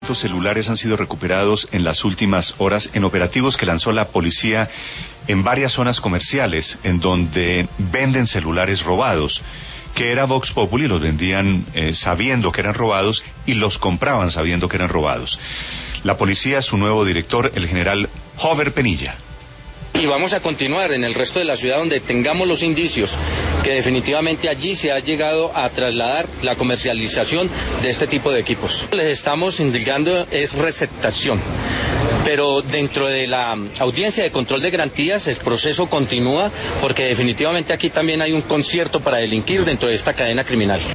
200 celulares han sido recuperados en las últimas horas en operativos que lanzó la policía en varias zonas comerciales en donde venden celulares robados, que era Vox Populi, los vendían sabiendo que eran robados y los compraban sabiendo que eran robados. La policía, su nuevo director, el general Hover Penilla. Y vamos a continuar en el resto de la ciudad donde tengamos los indicios que definitivamente allí se ha llegado a trasladar la comercialización de este tipo de equipos. Les estamos indicando es receptación, pero dentro de la audiencia de control de garantías el proceso continúa porque definitivamente aquí también hay un concierto para delinquir dentro de esta cadena criminal.